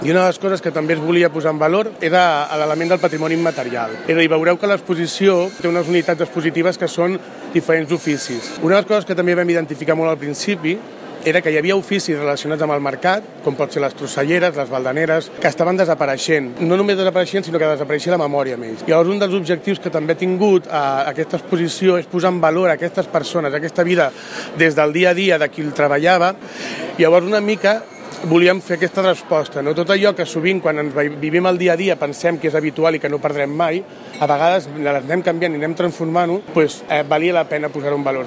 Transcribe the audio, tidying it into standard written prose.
I una de les coses que també es volia posar en valor era l'element del patrimoni immaterial. És a dir, veureu que l'exposició té unes unitats expositives que són diferents oficis. Una de les coses que també vam identificar molt al principi era que hi havia oficis relacionats amb el mercat, com pot ser les trossalleres, les baldaneres, que estaven desapareixent. No només desapareixent, sinó que desapareixia la memòria amb ells. Llavors, un dels objectius que també ha tingut aquesta exposició és posar en valor aquestes persones, aquesta vida des del dia a dia de qui el treballava. Llavors, una mica volíem fer aquesta resposta. No? Tot allò que sovint, quan ens vivim el dia a dia, pensem que és habitual i que no perdrem mai, a vegades l'anem canviant i anem transformant-ho, valia la pena posar-ho en valor.